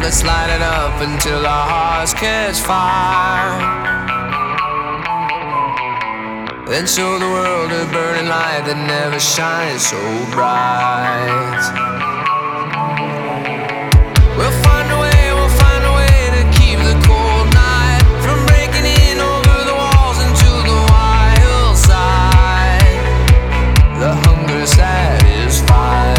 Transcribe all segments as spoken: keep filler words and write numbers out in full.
let's light it up until our hearts catch fire. Then show the world a burning light that never shines so bright. We'll find a way, we'll find a way to keep the cold night from breaking in over the walls into the wild side. The hunger satisfied.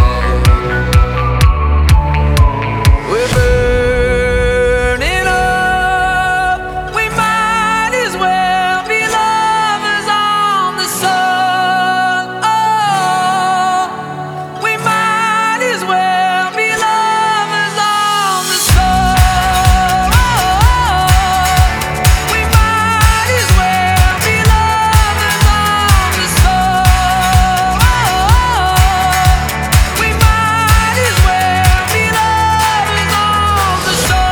We're burning up. We might as well be lovers on the sun. Oh, we might as well be lovers on the sun. We might as well be lovers on the sun. We might as well be lovers on the sun.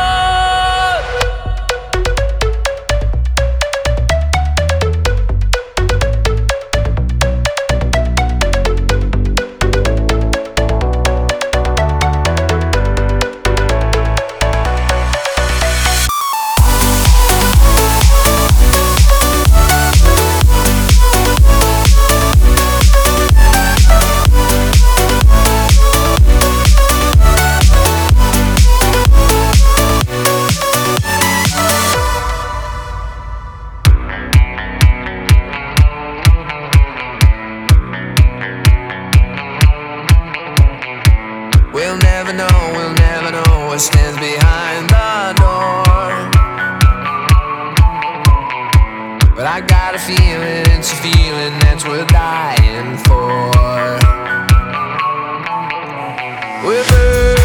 We'll never know, we'll never know what stands behind the door. But I got a feeling, it's a feeling that's worth dying for. We're